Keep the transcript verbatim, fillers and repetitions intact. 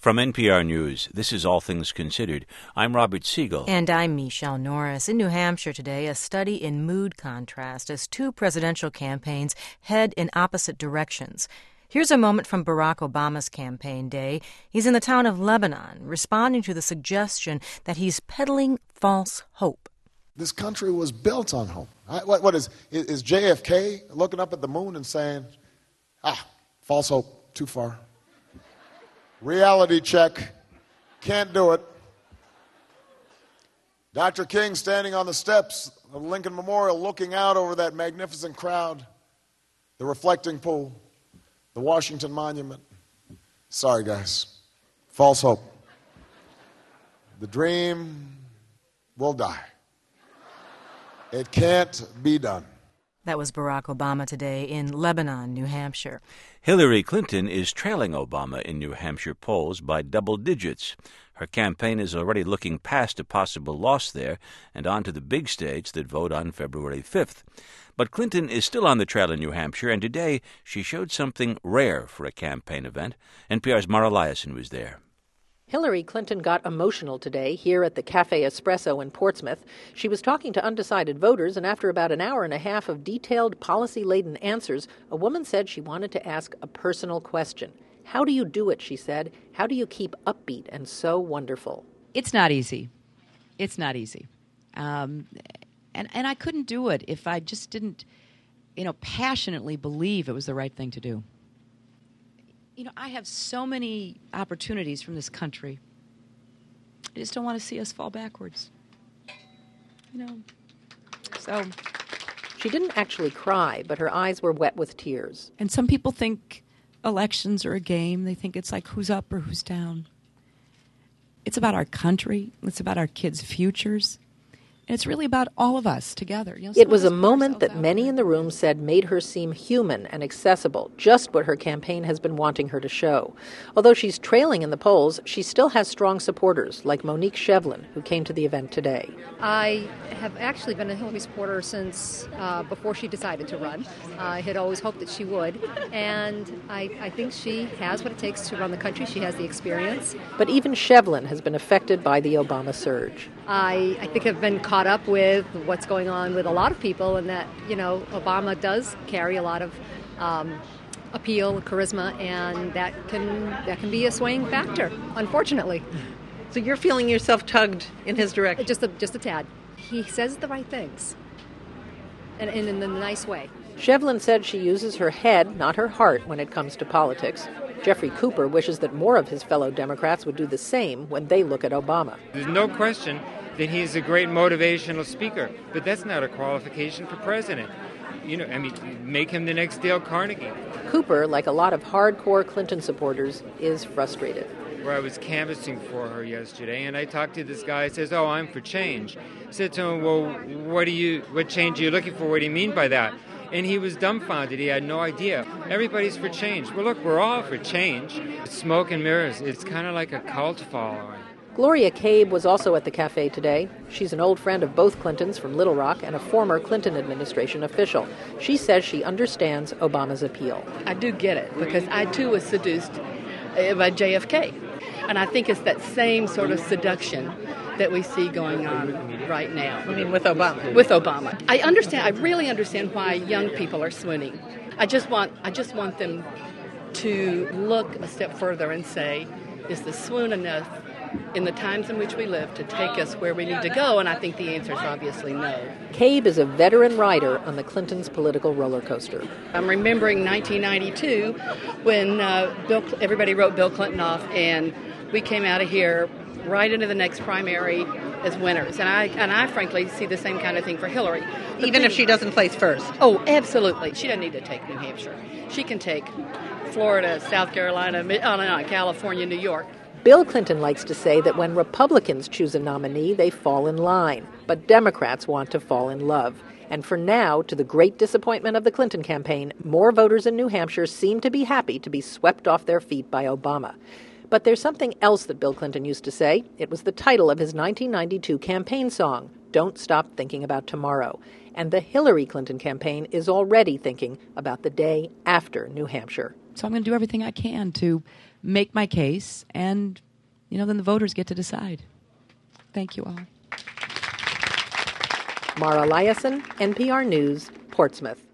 From N P R News, this is All Things Considered. I'm Robert Siegel. And I'm Michelle Norris. In New Hampshire today, a study in mood contrast as two presidential campaigns head in opposite directions. Here's a moment from Barack Obama's campaign day. He's in the town of Lebanon, responding to the suggestion that he's peddling false hope. This country was built on hope. What, what is, is J F K looking up at the moon and saying, ah, false hope, too far? Reality check, can't do it. Doctor King standing on the steps of Lincoln Memorial looking out over that magnificent crowd, the reflecting pool, the Washington Monument. Sorry, guys, false hope. The dream will die. It can't be done. That was Barack Obama today in Lebanon, New Hampshire. Hillary Clinton is trailing Obama in New Hampshire polls by double digits. Her campaign is already looking past a possible loss there and on to the big states that vote on February fifth. But Clinton is still on the trail in New Hampshire, and today she showed something rare for a campaign event. N P R's Mara Liasson was there. Hillary Clinton got emotional today here at the Cafe Espresso in Portsmouth. She was talking to undecided voters, and after about an hour and a half of detailed, policy-laden answers, a woman said she wanted to ask a personal question. How do you do it, she said. How do you keep upbeat and so wonderful? It's not easy. It's not easy. Um, and, and I couldn't do it if I just didn't, you know, passionately believe it was the right thing to do. You know, I have so many opportunities from this country. I just don't want to see us fall backwards. You know, so. She didn't actually cry, but her eyes were wet with tears. And some people think elections are a game. They think it's like who's up or who's down. It's about our country. It's about our kids' futures. And it's really about all of us together. You know, it was a moment that many in the room said made her seem human and accessible, just what her campaign has been wanting her to show. Although she's trailing in the polls, she still has strong supporters, like Monique Shevlin, who came to the event today. I have actually been a Hillary supporter since uh, before she decided to run. I had always hoped that she would, and I, I think she has what it takes to run the country. She has the experience. But even Shevlin has been affected by the Obama surge. I, I think I've been caught up with what's going on with a lot of people, and that, you know, Obama does carry a lot of um, appeal, charisma, and that can that can be a swaying factor, unfortunately. So you're feeling yourself tugged in his direction? Just a, just a tad. He says the right things, and, and in a nice way. Shevlin said she uses her head, not her heart, when it comes to politics. Jeffrey Cooper wishes that more of his fellow Democrats would do the same when they look at Obama. There's no question that he's a great motivational speaker, but that's not a qualification for president. You know, I mean, make him the next Dale Carnegie. Cooper, like a lot of hardcore Clinton supporters, is frustrated. Where I was canvassing for her yesterday, and I talked to this guy. He says, "Oh, I'm for change." I said to him, "Well, what do you, what change are you looking for? What do you mean by that?" And he was dumbfounded. He had no idea. Everybody's for change. Well, look, we're all for change. Smoke and mirrors. It's kind of like a cult following. Gloria Cabe was also at the cafe today. She's an old friend of both Clintons from Little Rock and a former Clinton administration official. She says she understands Obama's appeal. I do get it, because I too was seduced by J F K. And I think it's that same sort of seduction that we see going on right now. I mean, with Obama? With Obama. I understand, I really understand why young people are swooning. I just want, I just want them to look a step further and say, is the swoon enough in the times in which we live to take us where we need to go? And I think the answer is obviously no. Cabe is a veteran rider on the Clintons' political roller coaster. I'm remembering nineteen ninety-two when uh, Bill, everybody wrote Bill Clinton off, and we came out of here right into the next primary as winners. And I and I frankly see the same kind of thing for Hillary. But Even if she doesn't place first? Oh, absolutely. She doesn't need to take New Hampshire. She can take Florida, South Carolina, on and on, California, New York. Bill Clinton likes to say that when Republicans choose a nominee, they fall in line. But Democrats want to fall in love. And for now, to the great disappointment of the Clinton campaign, more voters in New Hampshire seem to be happy to be swept off their feet by Obama. But there's something else that Bill Clinton used to say. It was the title of his nineteen ninety-two campaign song, Don't Stop Thinking About Tomorrow. And the Hillary Clinton campaign is already thinking about the day after New Hampshire. So I'm going to do everything I can to make my case, and, you know, then the voters get to decide. Thank you all. Mara Liasson, N P R News, Portsmouth.